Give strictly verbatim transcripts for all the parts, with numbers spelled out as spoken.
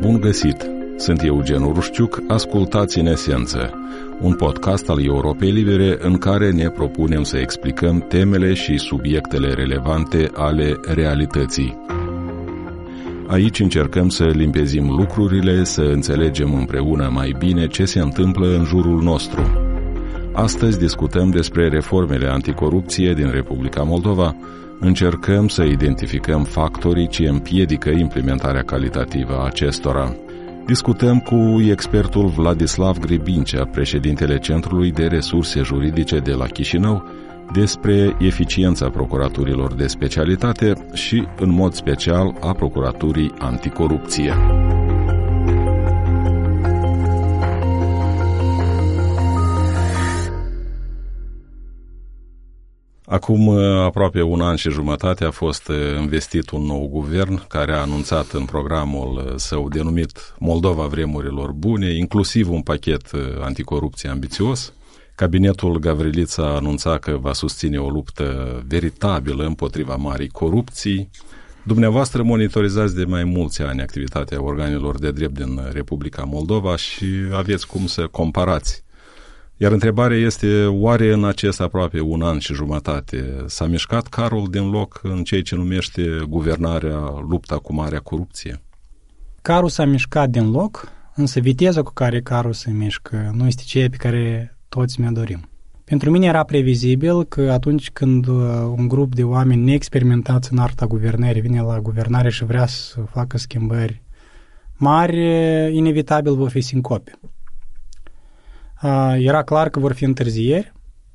Bun găsit! Sunt Eugen Urușciuc, ascultați În Esență, un podcast al Europei Libere în care ne propunem să explicăm temele și subiectele relevante ale realității. Aici încercăm să limpezim lucrurile, să înțelegem împreună mai bine ce se întâmplă în jurul nostru. Astăzi discutăm despre reformele anticorupție din Republica Moldova. Încercăm să identificăm factorii ce împiedică implementarea calitativă a acestora. Discutăm cu expertul Vladislav Grebincea, președintele Centrului de Resurse Juridice de la Chișinău, despre eficiența procuraturilor de specialitate și, în mod special, a procuraturii anticorupție. Acum aproape un an și jumătate a fost investit un nou guvern care a anunțat în programul său denumit Moldova vremurilor bune, inclusiv un pachet anticorupție ambițios. Cabinetul Gavrilița a anunțat că va susține o luptă veritabilă împotriva marii corupții. Dumneavoastră monitorizați de mai mulți ani activitatea organelor de drept din Republica Moldova și aveți cum să comparați. Iar întrebarea este, oare în acest aproape un an și jumătate s-a mișcat carul din loc în ceea ce numește guvernarea, lupta cu marea corupție? Carul s-a mișcat din loc, însă viteza cu care carul se mișcă nu este ceea pe care toți mi-o dorim. Pentru mine era previzibil că atunci când un grup de oameni neexperimentați în arta guvernării vine la guvernare și vrea să facă schimbări mari, inevitabil vor fi sincope. Era clar că vor fi întârzieri.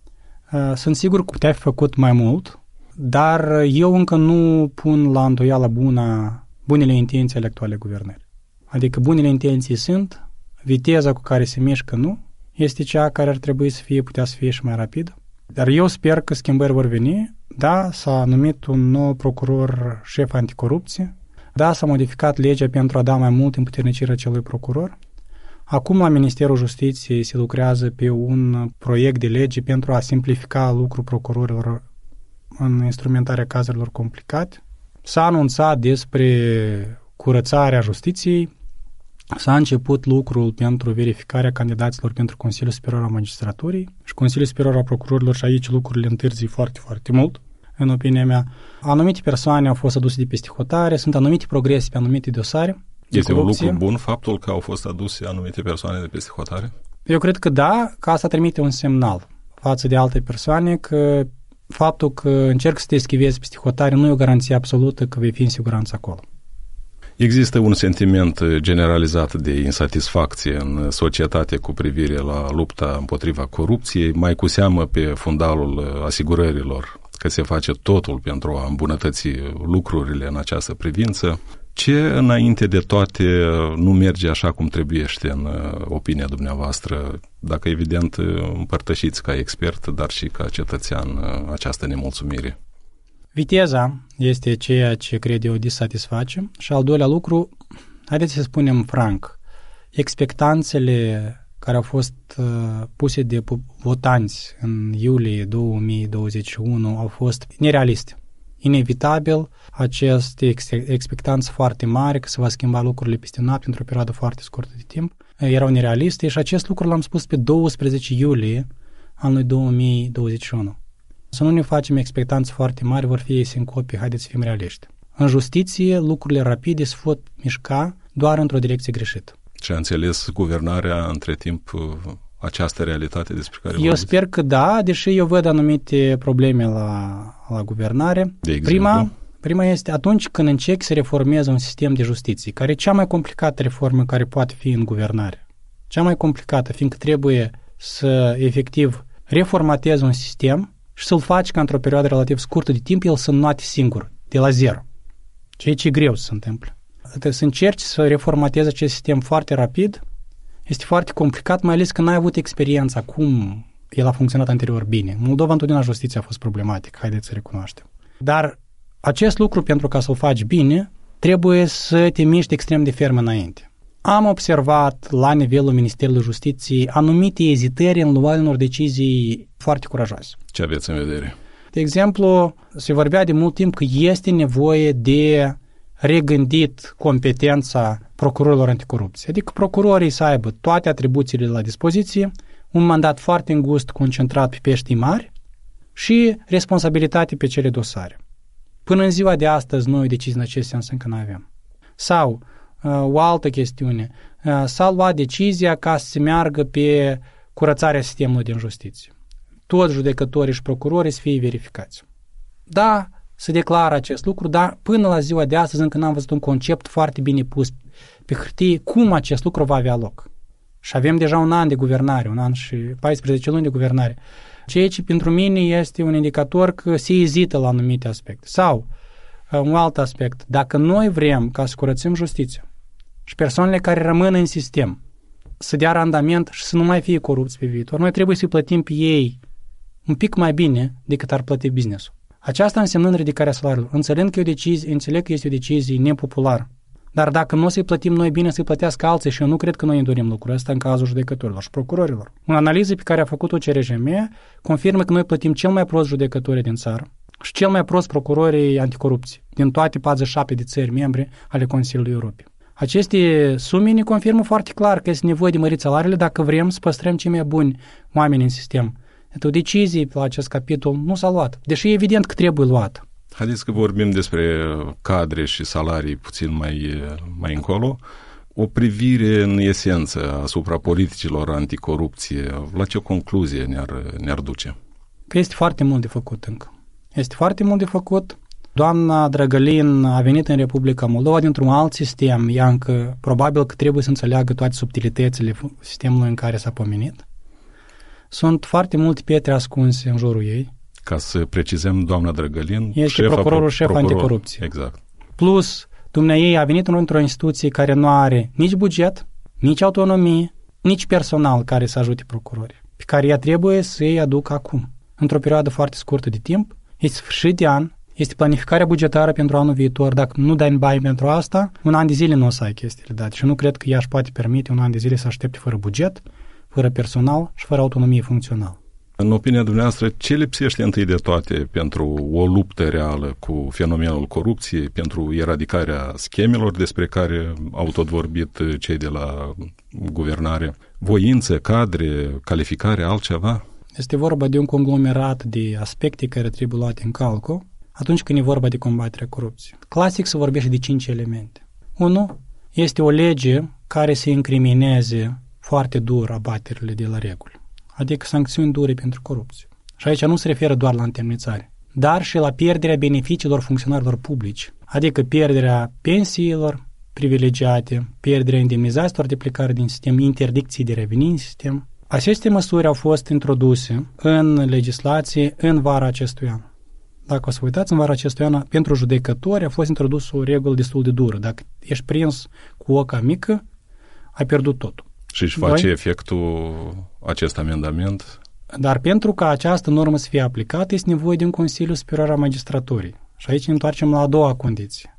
Sunt sigur că putea fi făcut mai mult, dar eu încă nu pun la îndoială buna, bunele intenții ale actuale guvernări. Adică bunele intenții sunt, viteza cu care se mișcă nu, este cea care ar trebui să fie, putea să fie și mai rapidă. Dar eu sper că schimbări vor veni. Da, s-a numit un nou procuror șef anticorupție. Da, s-a modificat legea pentru a da mai mult împuternicire acelui procuror. Acum la Ministerul Justiției se lucrează pe un proiect de lege pentru a simplifica lucrul procurorilor în instrumentarea cazurilor complicate. S-a anunțat despre curățarea justiției, s-a început lucrul pentru verificarea candidaților pentru Consiliul Superior al Magistraturii și Consiliul Superior al Procurorilor și aici lucrurile întârzi foarte, foarte mult, în opinia mea. Anumite persoane au fost aduse de peste hotare, sunt anumite progrese pe anumite dosare. Este un lucru bun faptul că au fost aduse anumite persoane de peste hotare? Eu cred că da, că asta trimite un semnal față de alte persoane că faptul că încerc să te eschivezi peste hotare nu e o garanție absolută că vei fi în siguranță acolo. Există un sentiment generalizat de insatisfacție în societate cu privire la lupta împotriva corupției, mai cu seamă pe fundalul asigurărilor că se face totul pentru a îmbunătăți lucrurile în această privință. Ce, înainte de toate, nu merge așa cum trebuiește în opinia dumneavoastră, dacă evident împărtășiți ca expert, dar și ca cetățean această nemulțumire? Viteza este ceea ce cred eu disatisface și al doilea lucru, haideți să spunem franc, expectanțele care au fost uh, puse de votanți în iulie două mii douăzeci și unu au fost nerealiste. Inevitabil, aceste ex- expectanțe foarte mari că se va schimba lucrurile peste noapte într-o perioadă foarte scurtă de timp erau nerealiste și acest lucru l-am spus pe doisprezece iulie anului două mii douăzeci și unu. Să nu ne facem expectanțe foarte mari, vor fi sincope, haideți să fim realiști. În justiție, lucrurile rapide se pot mișca doar într-o direcție greșită. Și a înțeles guvernarea între timp această realitate despre care eu vorbiți? Sper că da, deși eu văd anumite probleme la, la guvernare. De exemplu? Prima, prima este atunci când încerci să reformezi un sistem de justiție, care e cea mai complicată reformă care poate fi în guvernare. Cea mai complicată, fiindcă trebuie să efectiv reformatezi un sistem și să-l faci ca într-o perioadă relativ scurtă de timp el să înnoate singur, de la zero. Ceea ce e greu să se întâmple. Trebuie să încerci să reformatezi acest sistem foarte rapid. Este foarte complicat, mai ales că n-ai avut experiența cum el a funcționat anterior bine. În Moldova întotdeauna justiția a fost problematică, haideți să recunoaștem. Dar acest lucru, pentru ca să-l faci bine, trebuie să te miști extrem de ferm înainte. Am observat la nivelul Ministerului Justiției anumite ezitări în luarea unor decizii foarte curajoase. Ce aveți în vedere? De exemplu, se vorbea de mult timp că este nevoie de regândit competența procurorilor anticorupție. Adică procurorii să aibă toate atribuțiile la dispoziție, un mandat foarte îngust concentrat pe peștii mari și responsabilitate pe cele dosare. Până în ziua de astăzi noi decizii în acest sens încă nu avem. Sau uh, o altă chestiune, uh, s-a luat decizia ca să se meargă pe curățarea sistemului din justiție. Toți judecătorii și procurorii să fie verificați. Da, se declară acest lucru, dar până la ziua de astăzi încă n-am văzut un concept foarte bine pus pe hârtie cum acest lucru va avea loc. Și avem deja un an de guvernare, un an și paisprezece luni de guvernare, ceea ce pentru mine este un indicator că se ezită la anumite aspecte. Sau, un alt aspect, dacă noi vrem ca să curățim justiția și persoanele care rămân în sistem să dea randament și să nu mai fie corupți pe viitor, noi trebuie să-i plătim pe ei un pic mai bine decât ar plăti business-ul. Aceasta însemnând ridicarea salariilor. Înțeleg că, e o decizie, înțeleg că este o decizie nepopulară. Dar dacă nu o să-i plătim noi bine, să-i plătească alții și eu nu cred că noi îi dorim lucrul ăsta în cazul judecătorilor și procurorilor. O analiză pe care a făcut-o C R J M confirmă că noi plătim cel mai prost judecătorii din țară și cel mai prost procurorii anticorupție din toate patruzeci și șapte de țări membre ale Consiliului Europei. Aceste sume ne confirmă foarte clar că este nevoie de mărit salariile dacă vrem să păstrăm cei mai buni oameni în sistem. O decizie la acest capitol nu s-a luat, deși e evident că trebuie luat. Haideți că vorbim despre cadre și salarii puțin mai, mai încolo. O privire în esență asupra politicilor anticorupție, la ce concluzie ne-ar, ne-ar duce? Că este foarte mult de făcut încă. Este foarte mult de făcut. Doamna Drăgălin a venit în Republica Moldova dintr-un alt sistem. Ea încă probabil că trebuie să înțeleagă toate subtilitățile sistemului în care s-a pomenit. Sunt foarte multe pietre ascunse în jurul ei. Ca să precizăm, doamna Drăgălin, este șefa, procurorul șef procuror, anticorupție. Exact. Plus, dumneaei a venit într-o instituție care nu are nici buget, nici autonomie, nici personal care să ajute procurorii, pe care ea trebuie să îi aducă acum, într-o perioadă foarte scurtă de timp. Este sfârșit de an, este planificarea bugetară pentru anul viitor. Dacă nu dai bani pentru asta, un an de zile nu o să ai chestiile date. Și nu cred că ea își poate permite un an de zile să aștepte fără buget, fără personal și fără autonomie funcțională. În opinia dumneavoastră, ce lipsește întâi de toate pentru o luptă reală cu fenomenul corupției, pentru eradicarea schemelor despre care au tot vorbit cei de la guvernare? Voință, cadre, calificare, altceva? Este vorba de un conglomerat de aspecte care trebuie luate în calcul atunci când e vorba de combaterea corupției. Clasic se vorbește de cinci elemente. Unu, este o lege care să incrimineze foarte dur abaterile de la reguli, adică sancțiuni dure pentru corupție. Și aici nu se referă doar la întemnițare, dar și la pierderea beneficiilor funcționarilor publici, adică pierderea pensiilor privilegiate, pierderea indemnizațiilor de plecare din sistem, interdicții de reveni în sistem. Aceste măsuri au fost introduse în legislație în vara acestui an. Dacă o să uitați, în vara acestui an, pentru judecători a fost introdusă o regulă destul de dură. Dacă ești prins cu oca mică, ai pierdut totul. Și își face Doi? efectul acest amendament? Dar pentru ca această normă să fie aplicată, este nevoie de un Consiliu Superior al Magistraturii. Și aici ne întoarcem la a doua condiție.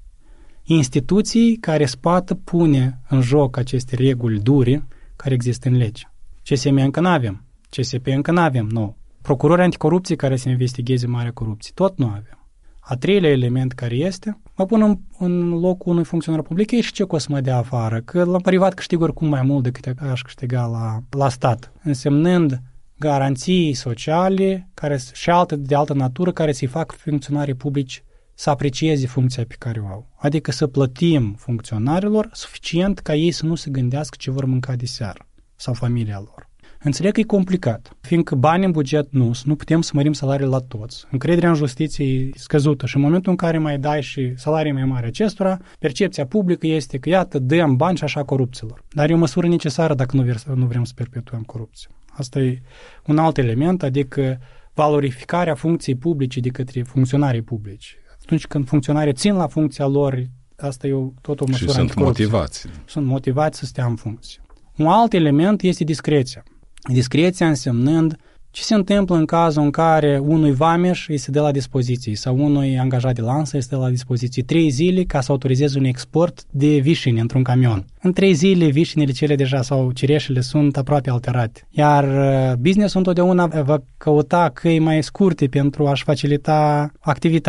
Instituții care îți poată pune în joc aceste reguli dure care există în lege. C S M încă nu avem. C S P încă nu avem, nu. Procurori anticorupție care să investigheze marea corupție, tot nu avem. A treilea element care este, mă pun în, în locul unui funcționar public, e și ce că o să mă dea afară, că la privat câștig oricum mai mult decât aș câștiga la, la stat, însemnând garanții sociale care, și alte de altă natură care să-i fac funcționarii publici să aprecieze funcția pe care o au. Adică să plătim funcționarilor suficient ca ei să nu se gândească ce vor mânca de seară sau familia lor. Înțeleg că e complicat, fiindcă bani în buget nu, nu putem să mărim salariile la toți. Încrederea în justiție e scăzută și în momentul în care mai dai și salarii mai mari acestora, percepția publică este că iată, dăm bani și așa corupților. Dar e o măsură necesară dacă nu, nu vrem să perpetuăm corupția. Asta e un alt element, adică valorificarea funcției publice de către funcționarii publici. Atunci când funcționarii țin la funcția lor, asta e o, tot o măsură și sunt motivați. Sunt motivați să stea în funcție. Un alt element este discreția. Discreția însemnând ce se întâmplă în cazul în care unui vameș îi se dă la dispoziție sau unui angajat de lansă îi se dă la dispoziție trei zile ca să autorizeze un export de vișini într-un camion. În trei zile vișinile cele deja sau cireșele sunt aproape alterate. Iar business-ul întotdeauna va căuta căi mai scurte pentru a-și facilita activitatea.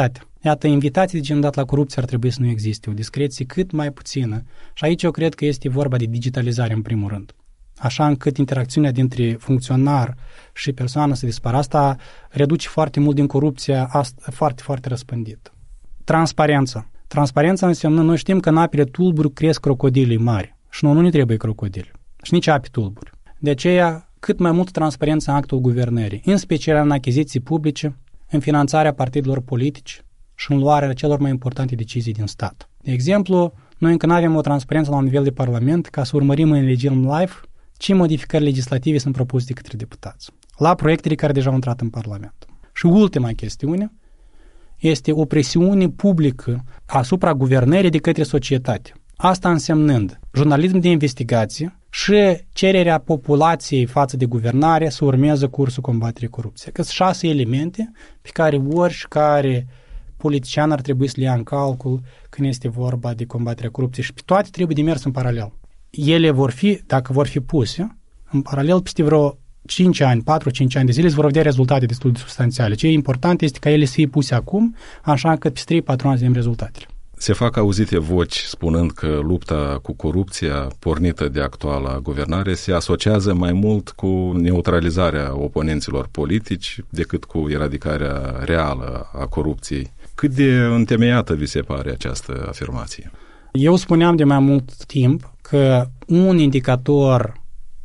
Iată, invitații de genul dat la corupție ar trebui să nu existe, o discreție cât mai puțină. Și aici eu cred că este vorba de digitalizare în primul rând. Așa încât interacțiunea dintre funcționar și persoană să dispară. Asta reduce foarte mult din corupția asta, foarte, foarte răspândită. Transparența. Transparența înseamnă, noi știm că în apele tulburi cresc crocodilii mari și nouă nu ne trebuie crocodili și nici ape tulburi. De aceea, cât mai mult transparență în actul guvernării, în special în achiziții publice, în finanțarea partidelor politici și în luarea celor mai importante decizii din stat. De exemplu, noi încă nu avem o transparență la nivel de Parlament ca să urmărim în regim live ce modificări legislative sunt propuse de către deputați la proiectele care deja au intrat în Parlament. Și ultima chestiune este o presiune publică asupra guvernării de către societate. Asta însemnând jurnalism de investigație și cererea populației față de guvernare să urmeze cursul combaterii corupției. Că sunt șase elemente pe care oricare politician ar trebui să le ia în calcul când este vorba de combaterea corupției și pe toate trebuie de mers în paralel. Ele vor fi, dacă vor fi puse, în paralel peste vreo cinci ani, patru-cinci ani de zile, vor vedea rezultate destul de substanțiale. Ce e important este ca ele să fie puse acum, așa încât peste trei-patru ani să vedem rezultatele. Se fac auzite voci spunând că lupta cu corupția pornită de actuala guvernare se asociază mai mult cu neutralizarea oponenților politici decât cu eradicarea reală a corupției. Cât de întemeiată vi se pare această afirmație? Eu spuneam de mai mult timp că un indicator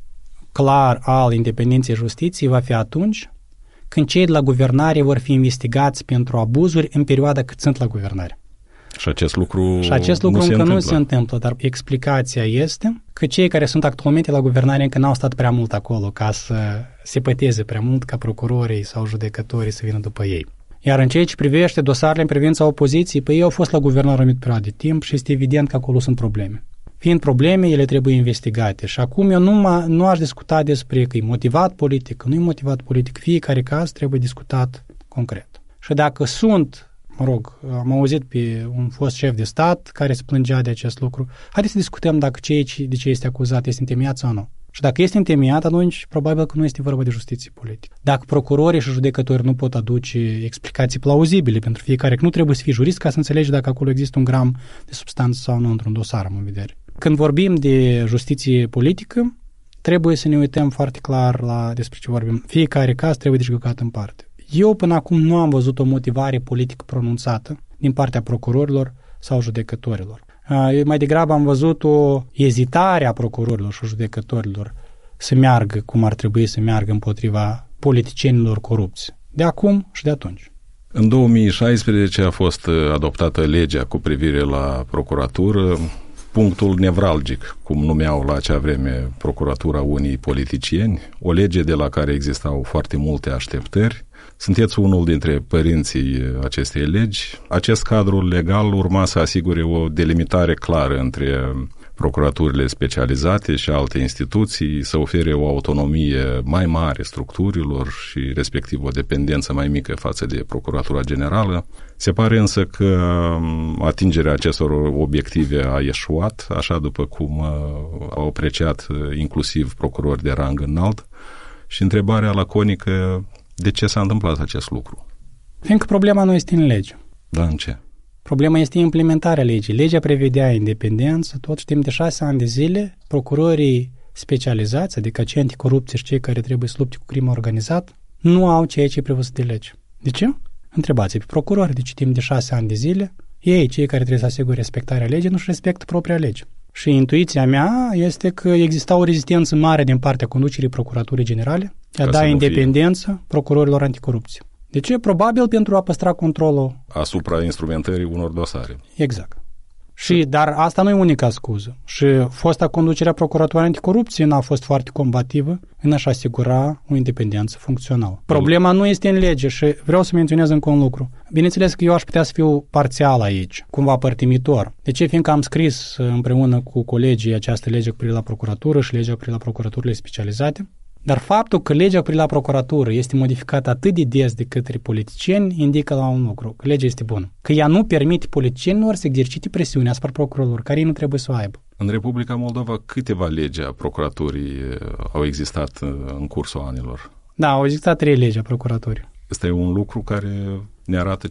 clar al independenței justiției va fi atunci când cei de la guvernare vor fi investigați pentru abuzuri în perioada cât sunt la guvernare. Și acest lucru, și acest lucru nu încă se nu întâmplă. se întâmplă, dar explicația este că cei care sunt actualmente la guvernare încă n-au stat prea mult acolo ca să se păteze prea mult ca procurorii sau judecătorii să vină după ei. Iar în ceea ce privește dosarele în privința opoziției, păi ei au fost la guvernare o anumită perioadă de timp și este evident că acolo sunt probleme. Fiind probleme, ele trebuie investigate. Și acum eu nu, mă, nu aș discuta despre că e motivat politic, că nu e motivat politic. Fiecare caz trebuie discutat concret. Și dacă sunt, mă rog, am auzit pe un fost șef de stat care se plângea de acest lucru, haideți să discutăm dacă ceea de ce este acuzat este întemeiat sau nu. Și dacă este întemeiat, atunci probabil că nu este vorba de justiție politică. Dacă procurorii și judecătorii nu pot aduce explicații plauzibile pentru fiecare, că nu trebuie să fii jurist ca să înțelegi dacă acolo există un gram de substanță sau nu într-un dosar, am în vedere. Când vorbim de justiție politică, trebuie să ne uităm foarte clar la despre ce vorbim. Fiecare caz trebuie judecat în parte. Eu până acum nu am văzut o motivare politică pronunțată din partea procurorilor sau judecătorilor. Eu mai degrabă am văzut o ezitare a procurorilor și judecătorilor să meargă cum ar trebui să meargă împotriva politicienilor corupți. De acum și de atunci. În două mii șaisprezece a fost adoptată legea cu privire la procuratură, punctul nevralgic, cum numeau la acea vreme procuratura unii politicieni, o lege de la care existau foarte multe așteptări. Sunteți unul dintre părinții acestei legi. Acest cadru legal urma să asigure o delimitare clară între procuraturile specializate și alte instituții, să ofere o autonomie mai mare structurilor și respectiv o dependență mai mică față de Procuratura Generală. Se pare însă că atingerea acestor obiective a eșuat, așa după cum au apreciat inclusiv procurori de rang înalt. Și întrebarea laconică: de ce s-a întâmplat acest lucru? Fiindcă problema nu este în lege. Da, în ce? Problema este implementarea legii. Legea prevedea independență, tot timp de șase ani de zile, procurorii specializați, adică cei anticorupție și cei care trebuie să lupte cu crimă organizată, nu au ceea ce e prevăzut de lege. De ce? Întrebați pe procurori, deci timp de șase ani de zile, ei, cei care trebuie să asigure respectarea legii, nu-și respectă propria lege. Și intuiția mea este că exista o rezistență mare din partea conducerii Procuraturii Generale de a da independență fie. procurorilor anticorupție. De ce? Probabil pentru a păstra controlul asupra instrumentării unor dosare. Exact. Și, dar asta nu e unica scuză. Și fosta conducerea Procuraturii Anticorupție n-a fost foarte combativă în a-și asigura o independență funcțională. Problema nu este în lege și vreau să menționez încă un lucru. Bineînțeles că eu aș putea să fiu parțial aici, cumva părtimitor. De ce? Fiindcă am scris împreună cu colegii această lege cu privire la procuratură și legea cu privire la procuraturile specializate. Dar faptul că legea cu privire la procuratură este modificată atât de des de către politicieni indică la un lucru, că legea este bună. Că ea nu permite politicienilor să exercite presiune asupra procurorilor, care ei nu trebuie să o aibă. În Republica Moldova câteva legi a procuraturii au existat în cursul anilor? Da, au existat trei legi a procuraturii. Este un lucru care ne arată ce?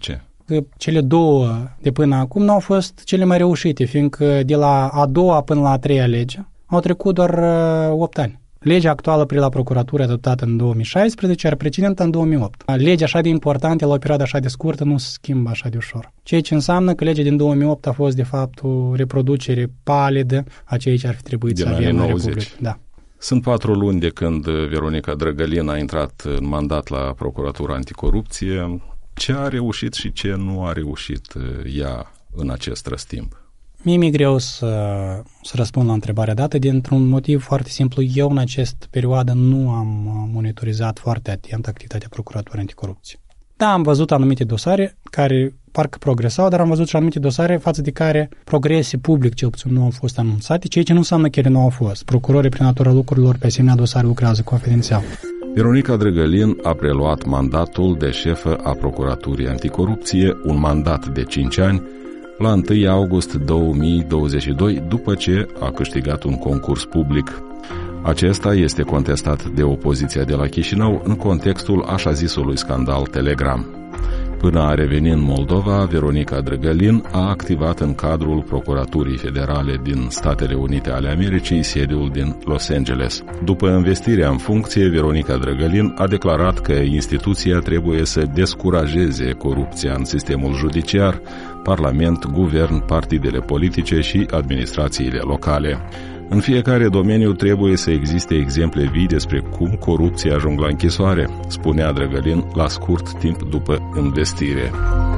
că cele două de până acum nu au fost cele mai reușite, fiindcă de la a doua până la a treia lege au trecut doar opt ani. Legea actuală pri la procuratură adoptată în două mii șaisprezece, iar precedentă în două mii opt. Legea așa de importantă la o perioadă așa de scurtă nu se schimbă așa de ușor. Ceea ce înseamnă că legea din două mii opt a fost de fapt o reproducere palidă a ceea ce ar fi trebuit să avem în Republică. Da. Sunt patru luni de când Veronica Drăgălin a intrat în mandat la Procuratura Anticorupție. Ce a reușit și ce nu a reușit ea în acest răstimp? Mie mi-e greu să, să răspund la întrebarea dată dintr-un motiv foarte simplu. Eu în această perioadă nu am monitorizat foarte atent activitatea Procuraturii Anticorupție. Da, am văzut anumite dosare care parcă progresau, dar am văzut și anumite dosare față de care progrese public cel puțin nu au fost anunțate, ceea ce nu înseamnă că ele nu au fost. Procurorii prin natura lucrurilor pe asemenea dosare lucrează confidențial. Veronica Drăgălin a preluat mandatul de șefă a Procuraturii Anticorupție, un mandat de cinci ani, la întâi august două mii douăzeci și doi, după ce a câștigat un concurs public. Acesta este contestat de opoziția de la Chișinău în contextul așa zisului scandal Telegram. Până a reveni în Moldova, Veronica Drăgălin a activat în cadrul Procuraturii Federale din Statele Unite ale Americii, sediul din Los Angeles. După învestirea în funcție, Veronica Drăgălin a declarat că instituția trebuie să descurajeze corupția în sistemul judiciar, Parlament, guvern, partidele politice și administrațiile locale. În fiecare domeniu trebuie să existe exemple vii despre cum corupția ajung la închisoare, spunea Drăgălin la scurt timp după învestire.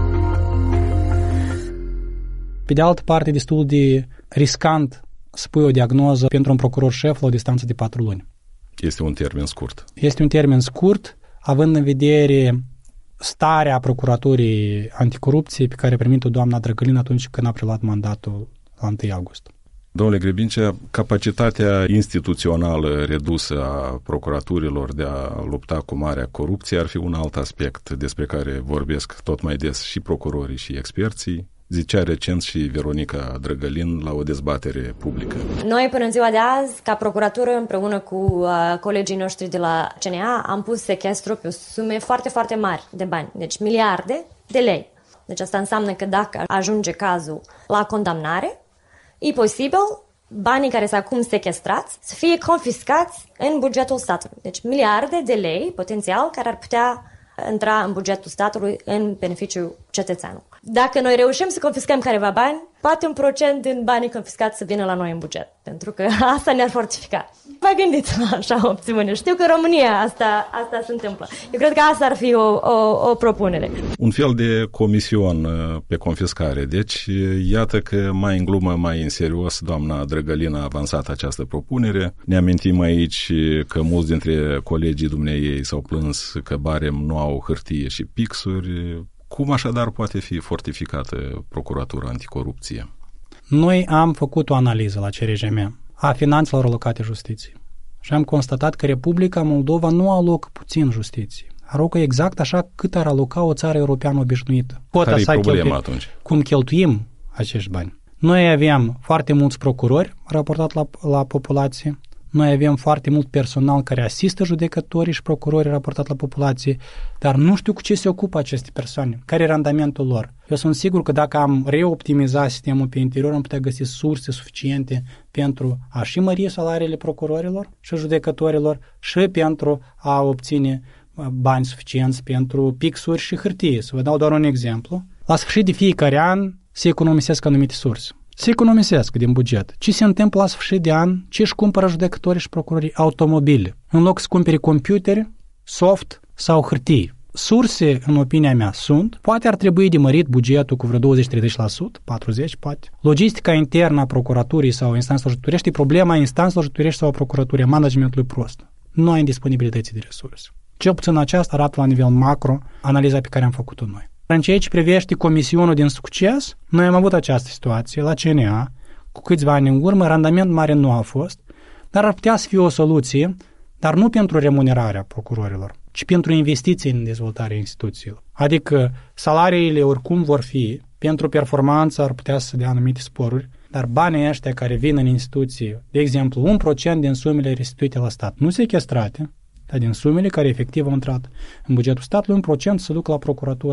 Pe de altă parte, destul de riscant să pui o diagnoză pentru un procuror șef la o distanță de patru luni. Este un termen scurt. Este un termen scurt, având în vedere starea Procuraturii Anticorupție pe care a primit-o doamna Drăgălin atunci când a preluat mandatul la întâi august. Domnule Grebincea, capacitatea instituțională redusă a procuraturilor de a lupta cu marea corupție ar fi un alt aspect despre care vorbesc tot mai des și procurorii și experții. Zicea recent și Veronica Drăgălin la o dezbatere publică. Noi, până în ziua de azi, ca procuratură, împreună cu uh, colegii noștri de la C N A, am pus sechestru pe sume foarte, foarte mari de bani, deci miliarde de lei. Deci asta înseamnă că dacă ajunge cazul la condamnare, e posibil banii care sunt acum sechestrați să fie confiscați în bugetul statului. Deci miliarde de lei, potențial, care ar putea intra în bugetul statului în beneficiul cetățeanului. Dacă noi reușim să confiscăm careva bani, poate un procent din banii confiscați să vină la noi în buget, pentru că asta ne-ar fortifica. Vă gândiți la așa o opțiune. Știu că în România asta, asta se întâmplă. Eu cred că asta ar fi o, o, o propunere. Un fel de comision pe confiscare. Deci, iată că mai în glumă, mai în serios, doamna Drăgălin a avansat această propunere. Ne amintim aici că mulți dintre colegii dumneiei s-au plâns că barem nu au hârtie și pixuri. Cum așadar poate fi fortificată Procuratura Anticorupție? Noi am făcut o analiză la C R J M a finanțelor alocate justiției și am constatat că Republica Moldova nu alocă puțin justiție. Alocă exact așa cât ar aloca o țară europeană obișnuită. Care e problema atunci? Cum cheltuim acești bani. Noi avem foarte mulți procurori raportat la, la populație, noi avem foarte mult personal care asistă judecătorii și procurorii raportat la populație, dar nu știu cu ce se ocupă aceste persoane, care e randamentul lor. Eu sunt sigur că dacă am reoptimiza sistemul pe interior, am putea găsi surse suficiente pentru a și mări salariile procurorilor și judecătorilor și pentru a obține bani suficienți pentru pixuri și hârtie. Să vă dau doar un exemplu. La sfârșit de fiecare an se economisesc anumite surse. Se economisesc din buget. Ce se întâmplă la sfârșit de an? Ce își cumpără judecătorii și procurorii? Automobile. În loc să cumpere computere, soft sau hârtie. Surse, în opinia mea, sunt. Poate ar trebui de mărit bugetul cu vreo douăzeci-treizeci la sută, patruzeci la sută, poate. Logistica internă a procuraturii sau instanțelor judecătorești, problema instanțelor judecătorești sau a procuraturii, a managementului prost. Nu ai disponibilități de resurse. Cel puțin aceasta arată la nivel macro analiza pe care am făcut-o noi. În ceea ce privește comisionul din succes, noi am avut această situație la C N A, cu câțiva ani în urmă, randament mare nu a fost, dar ar putea să fie o soluție, dar nu pentru remunerarea procurorilor, ci pentru investiții în dezvoltarea instituțiilor. Adică salariile oricum vor fi, pentru performanță ar putea să dea anumite sporuri, dar banii ăștia care vin în instituție, de exemplu, un procent din sumele restituite la stat, nu sechestrate, dar din sumele care efectiv au intrat în bugetul statului, un procent se duc la Procuratura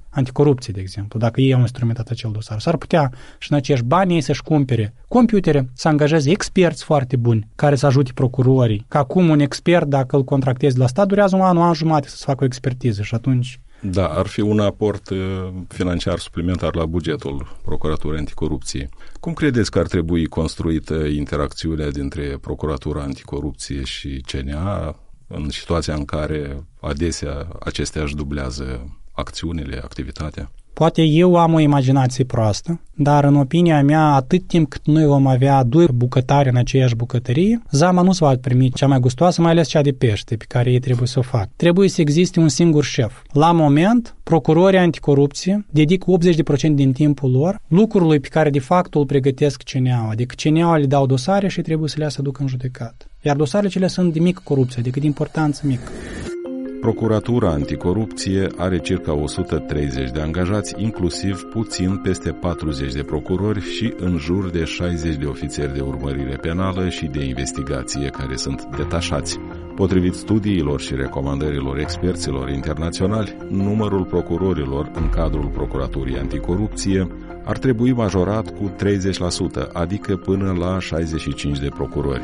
anticorupție, de exemplu, dacă ei au instrumentat acel dosar. S-ar putea și în acești bani ei să-și cumpere computere, să angajeze experți foarte buni care să ajute procurorii. Că acum un expert, dacă îl contractezi de la stat, durează un an, un an jumate să-ți facă o expertiză și atunci... Da, ar fi un aport financiar suplimentar la bugetul Procuraturii Anticorupție. Cum credeți că ar trebui construită interacțiunea dintre Procuratura Anticorupție și C N A în situația în care adesea acestea își dublează acțiunile, activitatea? Poate eu am o imaginație proastă, dar în opinia mea, atât timp cât noi vom avea doi bucătari în aceeași bucătărie, zama nu se va primi cea mai gustoasă, mai ales cea de pește, pe care ei trebuie să o facă. Trebuie să existe un singur șef. La moment, procurorii anticorupție dedică optzeci la sută din timpul lor lucrului pe care de fapt îl pregătesc C N A-ul, adică C N A-ul le dau dosare și trebuie să le să ducă în judecat. Iar dosarele cele sunt de mică corupție, adică de importanță mică. Procuratura Anticorupție are circa o sută treizeci de angajați, inclusiv puțin peste patruzeci de procurori și în jur de șaizeci de ofițeri de urmărire penală și de investigație care sunt detașați. Potrivit studiilor și recomandărilor experților internaționali, numărul procurorilor în cadrul Procuraturii Anticorupție ar trebui majorat cu treizeci la sută, adică până la șaizeci și cinci de procurori.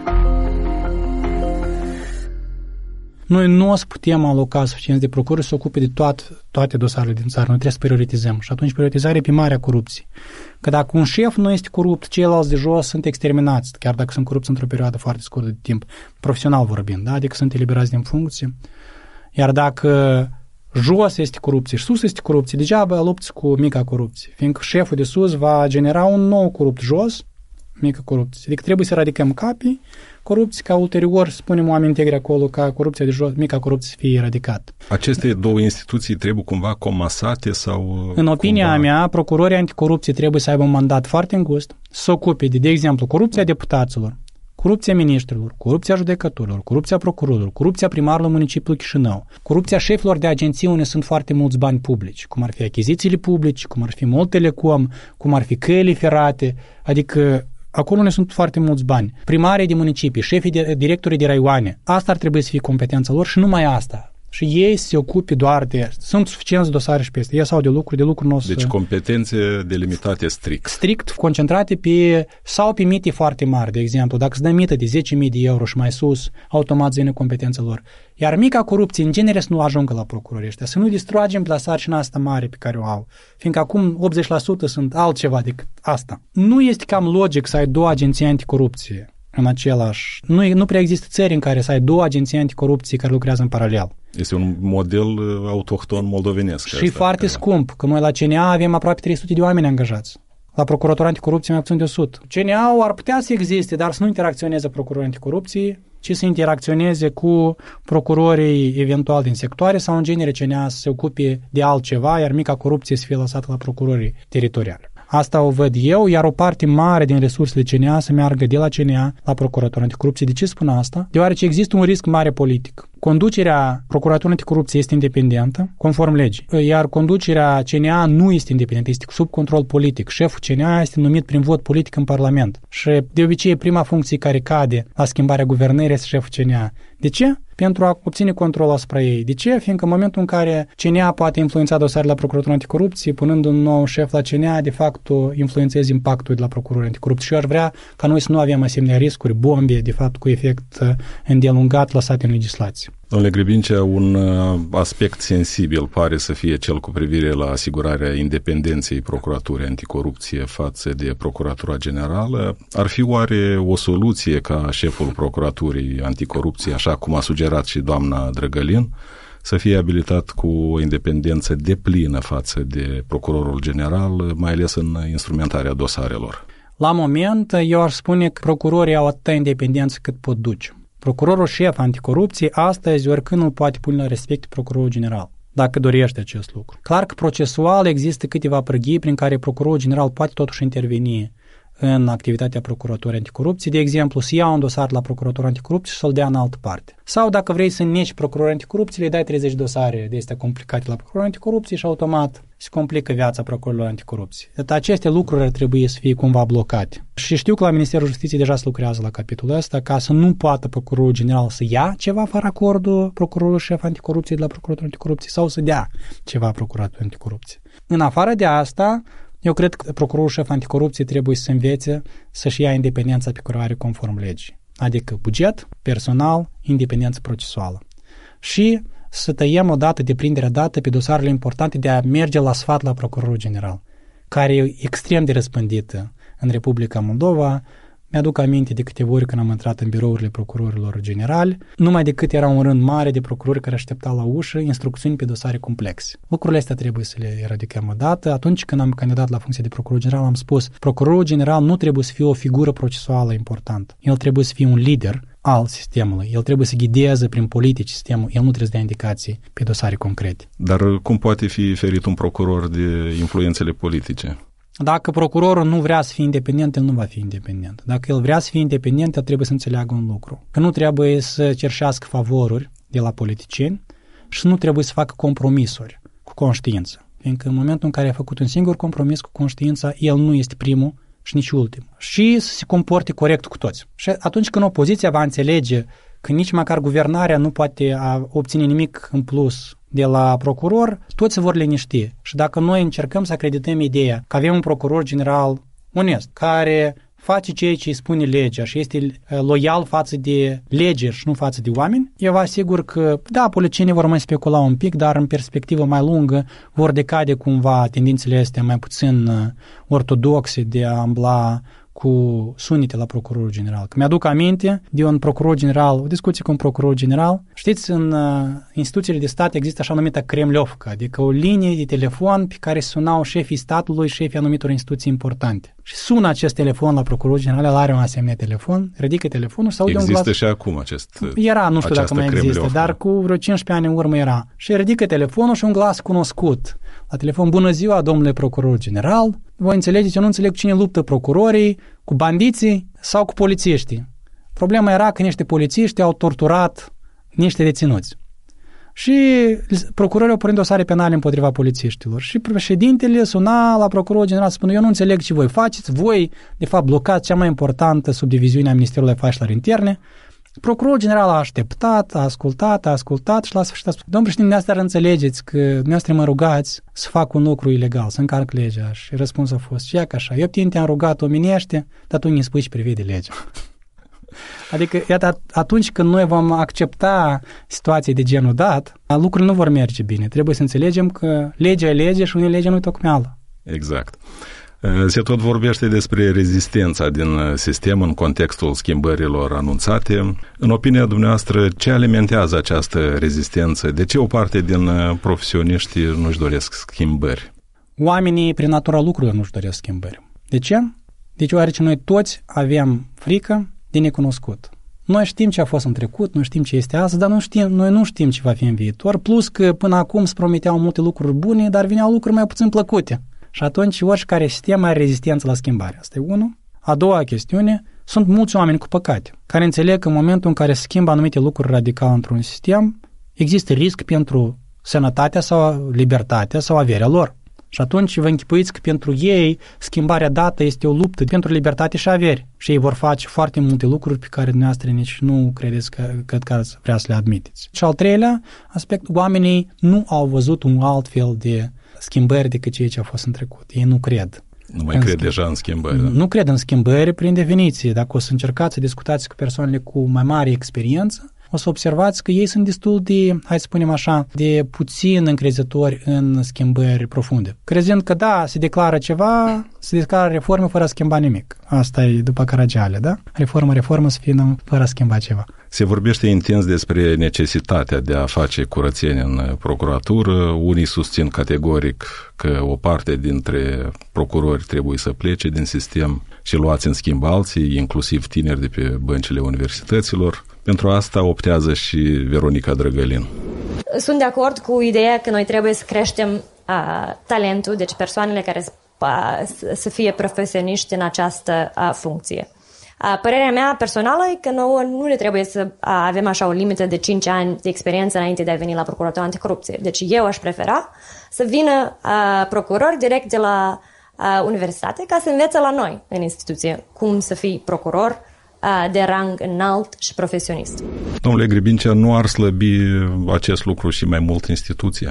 Noi nu o să putem aloca suficienți de procurori să se ocupe de toate, toate dosarele din țară. Noi trebuie să prioritizăm. Și atunci prioritizarea e pe marea corupție. Că dacă un șef nu este corupt, ceilalți de jos sunt exterminați, chiar dacă sunt corupți într-o perioadă foarte scurtă de timp, profesional vorbind, da? Adică sunt eliberați din funcție. Iar dacă jos este corupție și sus este corupție, degeaba lupți cu mica corupție, fiindcă șeful de sus va genera un nou corupt jos, mică corupție. Adică trebuie să eradicăm capii corupție, ca ulterior să spunem oameni integri acolo, ca corupția de jos, mica corupție să fie eradicată. Aceste două instituții trebuie cumva comasate sau... În opinia cumva... mea, procurorii anticorupție trebuie să aibă un mandat foarte îngust, să se ocupe de, de exemplu, corupția deputaților, corupția miniștrilor, corupția judecătorilor, corupția procurorilor, corupția primarului municipiului Chișinău, corupția șefilor de agenții unde sunt foarte mulți bani publici, cum ar fi achizițiile publice, cum ar fi Mult Telecom, cum ar fi căile ferate, adică acolo ne sunt foarte mulți bani. Primarii de municipii, șefii de, directorii de raioane, asta ar trebui să fie competența lor și numai asta. Și ei se ocupe doar de... Sunt suficienți dosare și peste. Ei sau de lucruri, de lucruri nu o să... Deci competențe delimitate strict. Strict, concentrate pe... sau pe mite foarte mari, de exemplu. Dacă îți dă mită de zece mii de euro și mai sus, automat zine competența lor. Iar mica corupție, în genere, să nu ajungă la procurorii ăștia. Să nu distrugem pe la sarcina asta mare pe care o au. Fiindcă acum optzeci la sută sunt altceva decât asta. Nu este cam logic să ai două agenții anticorupție în același... Nu, nu prea există țări în care să ai două agenții anticorupție care lucrează în paralel. Este un model autohton moldovenesc. Și foarte scump, că noi la C N A avem aproape trei sute de oameni angajați. La Procuratura Anticorupție mai puțin de o sută. C N A-ul ar putea să existe, dar să nu interacționeze Procurorul Anticorupție, ci să interacționeze cu procurorii eventual din sectoare sau în genere C N A să se ocupe de altceva, iar mica corupție să fie lăsată la procurorii teritoriali. Asta o văd eu, iar o parte mare din resursele C N A să meargă de la C N A la Procuratura Anticorupție. De ce spun asta? Deoarece există un risc mare politic. Conducerea Procuraturii Anticorupție este independentă, conform legii, iar conducerea C N A nu este independentă, este sub control politic. Șeful C N A este numit prin vot politic în Parlament și de obicei prima funcție care cade la schimbarea guvernării este șeful C N A. De ce? Pentru a obține control asupra ei. De ce? Fiindcă în momentul în care C N A poate influența dosarele la Procuratura Anticorupție, punând un nou șef la C N A, de fapt influențează impactul de la Procuratura Anticorupție. Și eu aș vrea ca noi să nu avem asemenea riscuri, bombe, de fapt, cu efect îndelungat lăsate în legislație. Domnule Grebincea, un aspect sensibil pare să fie cel cu privire la asigurarea independenței Procuraturii Anticorupție față de Procuratura Generală. Ar fi oare o soluție ca șeful Procuraturii Anticorupție, așa cum a sugerat și doamna Drăgălin, să fie abilitat cu o independență deplină față de Procurorul General, mai ales în instrumentarea dosarelor? La moment, eu aș spune că procurorii au atâta independență cât pot duce. Procurorul șef anticorupție astăzi oricând îl poate pune la respect procurorul general, dacă dorește acest lucru. Clar că procesual există câteva prăghii prin care procurorul general poate totuși interveni în activitatea Procuraturii Anticorupție, de exemplu, să ia un dosar la Procuratura Anticorupție și să-l dea în altă parte. Sau dacă vrei să neci Procurorul Anticorupție, le dai treizeci dosare de astea complicate la Procurorul Anticorupție și automat se complică viața Procurorilor Anticorupție. Aceste lucruri ar trebui să fie cumva blocate. Și știu că la Ministerul Justiției deja se lucrează la capitolul ăsta ca să nu poată Procurorul General să ia ceva fără acordul Procurorului șef Anticorupție de la Procuratura Anticorupție sau să dea ceva Procuratura Anticorupție. În afară de asta, eu cred că procurorul șef anticorupție trebuie să se învețe să-și ia independența pe care o are conform legii. Adică buget, personal, independență procesuală. Și să tăiem o dată de prindere dată pe dosarele importante de a merge la sfat la procurorul general, care e extrem de răspândită în Republica Moldova. Mi-aduc aminte de câteva ori când am intrat în birourile procurorilor generali, numai decât era un rând mare de procurori care așteptau la ușă instrucțiuni pe dosare complexe. Lucrurile astea trebuie să le eradicăm odată. Atunci când am candidat la funcție de procuror general, am spus, procurorul general nu trebuie să fie o figură procesuală importantă. El trebuie să fie un lider al sistemului. El trebuie să ghideze prin politici sistemul. El nu trebuie să dea indicații pe dosare concrete. Dar cum poate fi ferit un procuror de influențele politice? Dacă procurorul nu vrea să fie independent, el nu va fi independent. Dacă el vrea să fie independent, el trebuie să înțeleagă un lucru. Că nu trebuie să cerșească favoruri de la politicieni și nu trebuie să facă compromisuri cu conștiința. Fiindcă în momentul în care a făcut un singur compromis cu conștiința, el nu este primul și nici ultimul. Și să se comporte corect cu toți. Și atunci când opoziția va înțelege că nici măcar guvernarea nu poate obține nimic în plus de la procuror, toți se vor liniști. Și dacă noi încercăm să acredităm ideea că avem un procuror general onest, care face ceea ce îi spune legea și este loial față de lege și nu față de oameni, eu vă asigur că, da, politicienii vor mai specula un pic, dar în perspectivă mai lungă vor decade cumva tendințele astea mai puțin ortodoxe de a umbla cu sunete la procurorul general. Că mi-aduc aminte de un procuror general, o discuție cu un procuror general. Știți, în uh, instituțiile de stat există așa numită Kremliovka, adică o linie de telefon pe care sunau șefii statului, șefii anumitor instituții importante. Și sună acest telefon la procurorul general, el are un asemenea telefon, ridică telefonul și aude un glas. Există și acum acest Era, nu știu dacă mai există, dar cu vreo cincisprezece ani în urmă era. Și ridică telefonul și un glas cunoscut. La telefon, bună ziua, domnule procuror general, voi înțelegeți, eu nu înțeleg cine luptă procurorii, cu bandiții sau cu polițiștii. Problema era că niște polițiști au torturat niște deținuți. Și procurorii au pornit dosare penale împotriva polițiștilor. Și președintele suna la procurorul general să spună, eu nu înțeleg ce voi faceți, voi, de fapt, blocați cea mai importantă subdiviziune a Ministerului Afacerilor Interne. Procurorul general a așteptat, a ascultat, a ascultat și la sfârșit a spus, domnul președinte, dumneavoastră înțelegeți că dumneavoastră mă rugați să fac un lucru ilegal, să încarc legea. Și răspunsul a fost, și că așa, eu tine te-am rugat omenește, dar tu nu-mi spui ce privede legea. Adică, iată, atunci când noi vom accepta situații de genul dat, lucrurile nu vor merge bine. Trebuie să înțelegem că legea e lege și unii legea nu-i tocmeală. Exact. Se tot vorbește despre rezistența din sistem în contextul schimbărilor anunțate. În opinia dumneavoastră, ce alimentează această rezistență? De ce o parte din profesioniști nu-și doresc schimbări? Oamenii, prin natura lucrurilor, nu-și doresc schimbări. De ce? Deci, oarece noi toți avem frică de necunoscut. Noi știm ce a fost în trecut, noi știm ce este astăzi, dar nu știm, noi nu știm ce va fi în viitor, plus că până acum se promiteau multe lucruri bune, dar vineau lucruri mai puțin plăcute. Și atunci oricare sistem are rezistență la schimbare. Asta e unul. A doua chestiune, sunt mulți oameni cu păcate, care înțeleg că în momentul în care se schimbă anumite lucruri radical într-un sistem, există risc pentru sănătatea sau libertatea sau averea lor. Și atunci vă închipuiți că pentru ei schimbarea dată este o luptă pentru libertate și averi. Și ei vor face foarte multe lucruri pe care dumneavoastră nici nu credeți că, că, că vrea să le admiteți. Și al treilea aspect, oamenii nu au văzut un alt fel de schimbări decât ceea ce a fost în trecut. Ei nu cred. Nu mai cred deja în schimbări. Da? Nu cred în schimbări prin definiție. Dacă o să încercați să discutați cu persoanele cu mai mare experiență, o să observați că ei sunt destul de, hai să spunem așa, de puțin încrezători în schimbări profunde. Crezând că da, se declară ceva, se declară reforme fără a schimba nimic. Asta e după Caragiale, da? Reformă, reformă să fie fără a schimba ceva. Se vorbește intens despre necesitatea de a face curățenie în procuratură. Unii susțin categoric că o parte dintre procurori trebuie să plece din sistem și luați în schimb alții, inclusiv tineri de pe băncile universităților. Pentru asta optează și Veronica Drăgălin. Sunt de acord cu ideea că noi trebuie să creștem uh, talentul, deci persoanele care uh, să fie profesioniști în această uh, funcție. Uh, părerea mea personală e că nouă nu ne trebuie să uh, avem așa o limită de cinci ani de experiență înainte de a veni la Procuratura Anticorupție. Deci eu aș prefera să vină uh, procurori direct de la uh, universitate ca să învețe la noi în instituție cum să fii procuror de rang înalt și profesionist. Domnule Gribincea, nu ar slăbi acest lucru și mai mult instituția?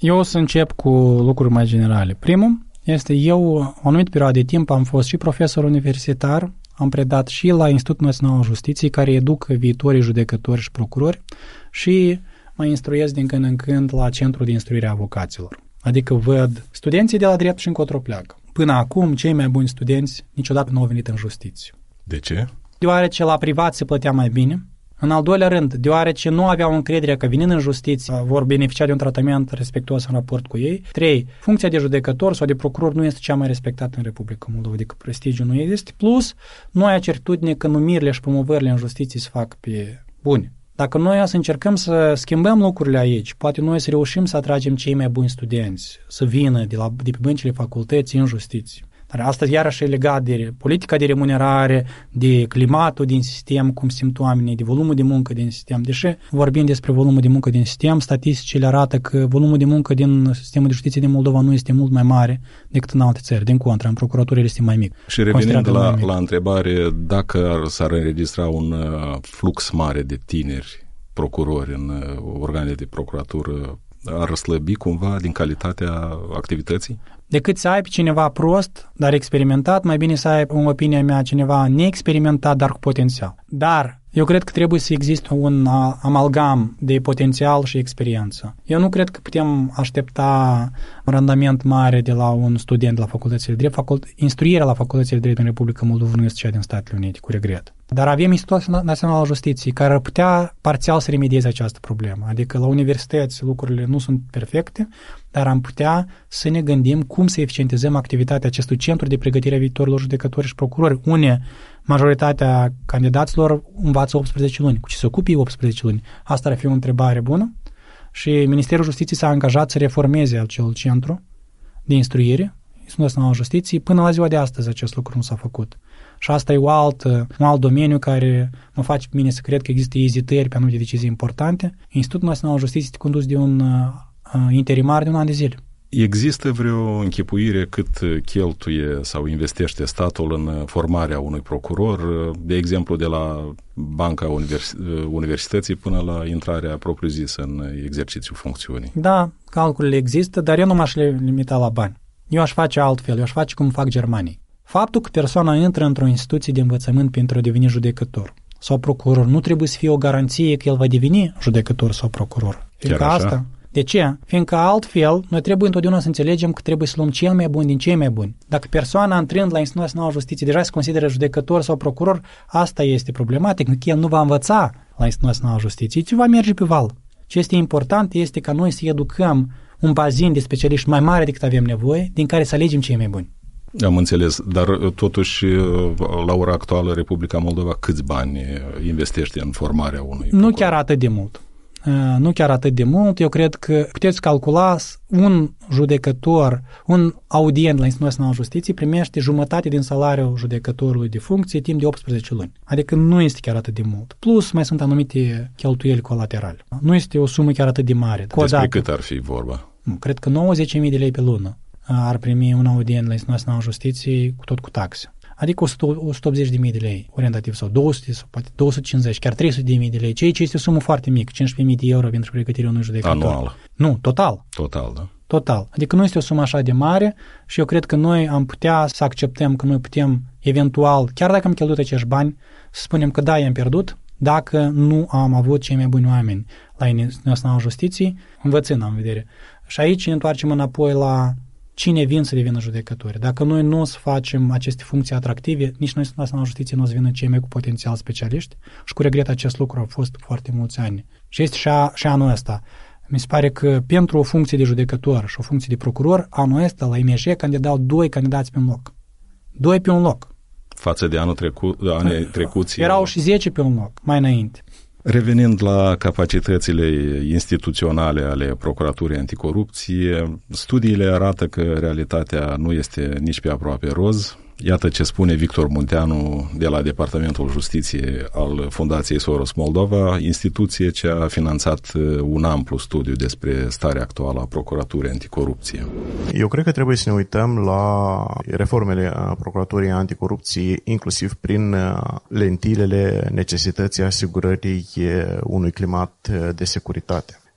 Eu o să încep cu lucruri mai generale. Primul este eu, o anumită perioadă de timp, am fost și profesor universitar, am predat și la Institutul Național al Justiției, care educă viitorii judecători și procurori, și mă instruiesc din când în când la Centrul de Instruire a Avocaților. Adică văd studenții de la drept și încotro pleacă. Până acum, cei mai buni studenți niciodată nu au venit în justiție. De ce? Deoarece la privat se plătea mai bine. În al doilea rând, deoarece nu aveau încredere că venind în justiție vor beneficia de un tratament respectuos în raport cu ei. Trei, funcția de judecător sau de procuror nu este cea mai respectată în Republica Moldova, adică prestigiul nu există. Plus, noi ai certitudine că numirile și promovările în justiție se fac pe bune. Dacă noi o să încercăm să schimbăm lucrurile aici, poate noi să reușim să atragem cei mai buni studenți, să vină de, la, de pe băncile facultății în justiție. Dar asta iarăși e legat de politica de remunerare, de climatul din sistem, cum simt oamenii, de volumul de muncă din sistem. Deși vorbim despre volumul de muncă din sistem, statisticile arată că volumul de muncă din sistemul de justiție din Moldova nu este mult mai mare decât în alte țări. Din contră, în procuratură este mai mic. Și revenind la, la întrebare, dacă s-ar înregistra un flux mare de tineri procurori în organele de procuratură, ar slăbi cumva din calitatea activității? Decât să ai pe cineva prost, dar experimentat, mai bine să ai, în opinia mea, cineva neexperimentat, dar cu potențial. Dar eu cred că trebuie să existe un amalgam de potențial și experiență. Eu nu cred că putem aștepta un randament mare de la un student la facultățile de drept. Fakult... Instruirea la facultățile de drept în Republica Moldova nu este cea din Statele Unite, cu regret. Dar avem Institutul Național al Justiției care ar putea parțial să remedieze această problemă. Adică la universități lucrurile nu sunt perfecte, dar am putea să ne gândim cum să eficientizăm activitatea acestui centru de pregătire a viitorilor judecători și procurori, unde majoritatea candidaților învață optsprezece luni. Cu ce se ocupi optsprezece luni? Asta ar fi o întrebare bună. Și Ministerul Justiției s-a angajat să reformeze acel centru de instruire, Institutul Național al Justiției. Până la ziua de astăzi acest lucru nu s-a făcut. Și asta e o alt, un alt domeniu care mă face pe mine să cred că există ezitări pe anumite decizii importante. Institutul Național al Justiției este condus de un uh, interimar de un an de zile. Există vreo închipuire cât cheltuie sau investește statul în formarea unui procuror, de exemplu de la banca univers- universității până la intrarea propriu-zisă în exercițiul funcțiunii? Da, calculele există, dar eu nu m-aș limita la bani. Eu aș face altfel, eu aș face cum fac germanii. Faptul că persoana intră într-o instituție de învățământ pentru a deveni judecător sau procuror nu trebuie să fie o garanție că el va deveni judecător sau procuror. Fiindcă asta... De ce? Fiindcă altfel, noi trebuie întotdeauna să înțelegem că trebuie să luăm cel mai bun din cei mai buni. Dacă persoana intrând la Institutul Național al Justiției deja se consideră judecător sau procuror, asta este problematic, că el nu va învăța la Institutul Național al Justiției, ci va merge pe val. Ce este important este ca noi să educăm un bazin de specialiști mai mare decât avem nevoie, din care să alegem cei mai buni. Am înțeles, dar totuși la ora actuală Republica Moldova câți bani investește în formarea unui procuror? Nu chiar atât de mult. Nu chiar atât de mult. Eu cred că puteți calcula un judecător, un audient la Institutul Național al Justiției primește jumătate din salariul judecătorului de funcție timp de optsprezece luni. Adică nu este chiar atât de mult. Plus mai sunt anumite cheltuieli colaterale. Nu este o sumă chiar atât de mare. Despre cât ar fi vorba? Cred că nouăzeci de mii de lei pe lună ar primi un audient la Institutul Național al Justiției, cu tot cu taxe. Adică o sută optzeci de mii de lei, orientativ, sau două sute, sau poate două sute cincizeci, chiar trei sute de mii de lei, ceea ce este o sumă foarte mică, cincisprezece mii de euro pentru pregătirea unui judecător. Anual. Nu, total. Total, da. Total. Adică nu este o sumă așa de mare și eu cred că noi am putea să acceptăm că noi putem, eventual, chiar dacă am cheltuit acești bani, să spunem că da, i-am pierdut, dacă nu am avut cei mai buni oameni la Institutul Național al Justiției, învățând în vedere. Și aici ne întoarcem înapoi la cine vin să devină judecători. Dacă noi nu o să facem aceste funcții atractive, nici noi, Institutul Național al Justiției, nu o să vină cei mai cu potențial specialiști și cu regret acest lucru a fost foarte mulți ani. Și este și, a, și anul ăsta. Mi se pare că pentru o funcție de judecător și o funcție de procuror, anul ăsta la I M J candidau doi candidați pe un loc. Doi pe un loc. Față de anul trecut, anii trecuți. Erau și zece pe un loc, mai înainte. Revenind la capacitățile instituționale ale Procuraturii Anticorupție, studiile arată că realitatea nu este nici pe aproape roz. Iată ce spune Victor Munteanu de la Departamentul Justiție al Fundației Soros Moldova, instituție ce a finanțat un amplu studiu despre starea actuală a Procuraturii Anticorupție. Eu cred că trebuie să ne uităm la reformele Procuraturii Anticorupție, inclusiv prin lentilele necesității asigurării unui climat de securitate.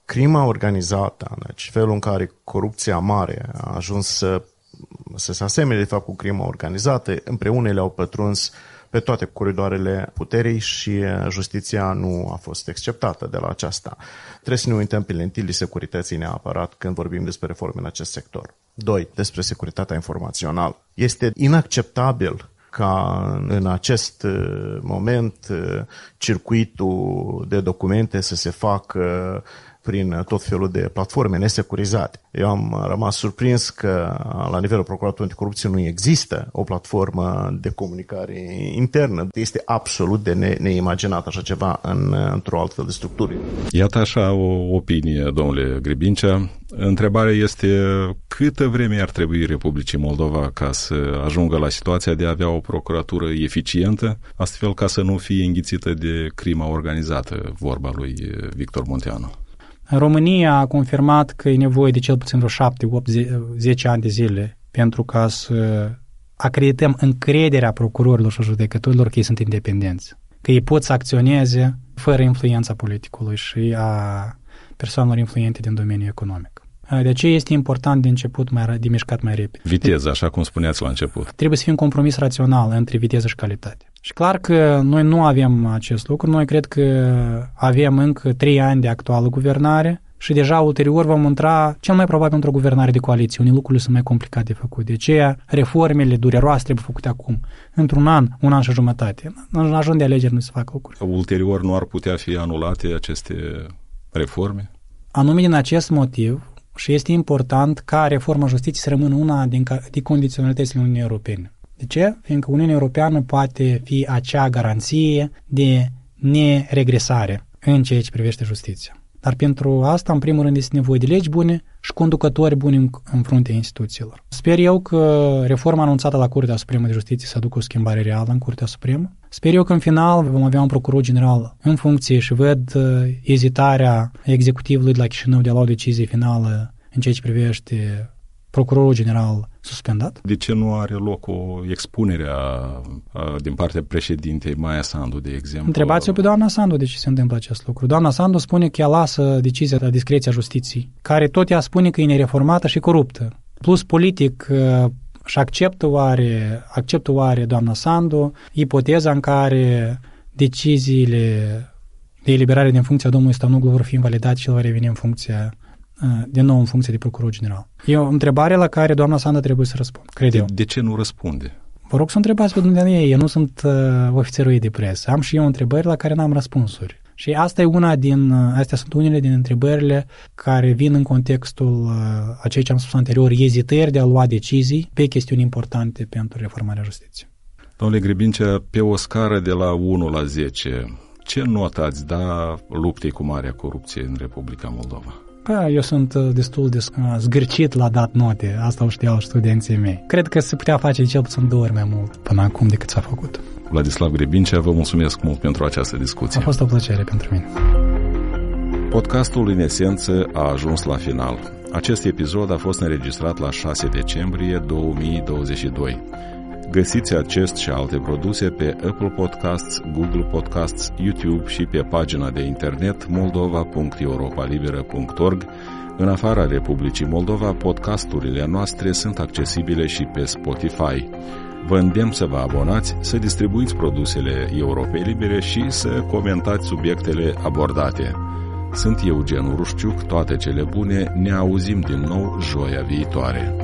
crima organizată, deci felul în care corupția mare a ajuns să, să se asemene de fapt cu crima organizată, împreună le-au pătruns pe toate coridoarele puterii și justiția nu a fost exceptată de la aceasta. Trebuie să ne uităm pe lentilii securității neapărat când vorbim despre reforme în acest sector. Doi, despre securitatea informațională. Este inacceptabil ca în acest moment circuitul de documente să se facă prin tot felul de platforme nesecurizate. Eu am rămas surprins că la nivelul Procuraturii Anticorupție nu există o platformă de comunicare internă. Este absolut de ne- neimaginat așa ceva în, într-o altfel de structură. Iată așa o opinie, domnule Grebincea. Întrebarea este câtă vreme ar trebui Republicii Moldova ca să ajungă la situația de a avea o procuratură eficientă, astfel ca să nu fie înghițită de crima organizată, vorba lui Victor Munteanu. România a confirmat că e nevoie de cel puțin vreo șapte, opt, zece ani de zile pentru ca să acredităm încrederea procurorilor și judecătorilor că ei sunt independenți, că ei pot să acționeze fără influența politicului și a persoanelor influente din domeniul economic. De aceea este important de început mai, de mișcat mai repede. Viteză, așa cum spuneați la început. Trebuie să fie un compromis rațional între viteză și calitate. Și clar că noi nu avem acest lucru, noi cred că avem încă trei ani de actuală guvernare și deja ulterior vom intra cel mai probabil într-o guvernare de coaliție, unde lucrurile sunt mai complicate de făcut. De aceea reformele dureroase trebuie făcute acum, într-un an, un an și jumătate. În ajun de alegeri nu se fac lucruri. Ulterior nu ar putea fi anulate aceste reforme? Anume din acest motiv, și este important ca reforma justiției să rămână una din, din condiționalitățile Uniunii Europene. De ce? Fiindcă Uniunea Europeană poate fi acea garanție de neregresare în ceea ce privește justiția. Dar pentru asta, în primul rând, este nevoie de legi bune și conducători buni în, în fruntea instituțiilor. Sper eu că reforma anunțată la Curtea Supremă de Justiție să aducă o schimbare reală în Curtea Supremă. Sper eu că în final vom avea un procuror general în funcție și văd uh, ezitarea executivului de la Chișinău de a lua o decizie finală în ceea ce privește procurorul general suspendat. De ce nu are loc o expunere a, a, din partea președintei Maia Sandu, de exemplu? Întrebați-o pe doamna Sandu de ce se întâmplă acest lucru. Doamna Sandu spune că ea lasă decizia la discreția justiției, care tot ea spune că e nereformată și coruptă. Plus politic și acceptă oare, acceptă oare doamna Sandu ipoteza în care deciziile de eliberare din funcția domnului Stanoglu vor fi invalidate și el va reveni în funcția din nou în funcție de procuror general. E o întrebare la care doamna Sandu trebuie să răspundă, cred de, eu. De ce nu răspunde? Vă rog să întrebați pe dumneavoastră ei, eu nu sunt uh, ofițerul ei de presă. Am și eu întrebări la care n-am răspunsuri. Și asta e una din, astea sunt unele din întrebările care vin în contextul uh, a ceea ce am spus anterior, ezitări de a lua decizii pe chestiuni importante pentru reformarea justiției. Domnule Grebincea, pe o scară de la unu la zece, ce notă ați da luptei cu marea corupție în Republica Moldova? Bă, eu sunt destul de zgârcit la dat note, asta o știau studenții mei. Cred că se putea face cel puțin două ori mai mult până acum decât s-a făcut. Vladislav Grebincea, vă mulțumesc mult pentru această discuție. A fost o plăcere pentru mine. Podcastul, în esență, a ajuns la final. Acest episod a fost înregistrat la șase decembrie două mii douăzeci și doi. Găsiți acest și alte produse pe Apple Podcasts, Google Podcasts, YouTube și pe pagina de internet moldova punct europa liberă punct org. În afara Republicii Moldova, podcasturile noastre sunt accesibile și pe Spotify. Vă îndemn să vă abonați, să distribuiți produsele Europei Libere și să comentați subiectele abordate. Sunt Eugen Urușciuc, toate cele bune, ne auzim din nou joia viitoare.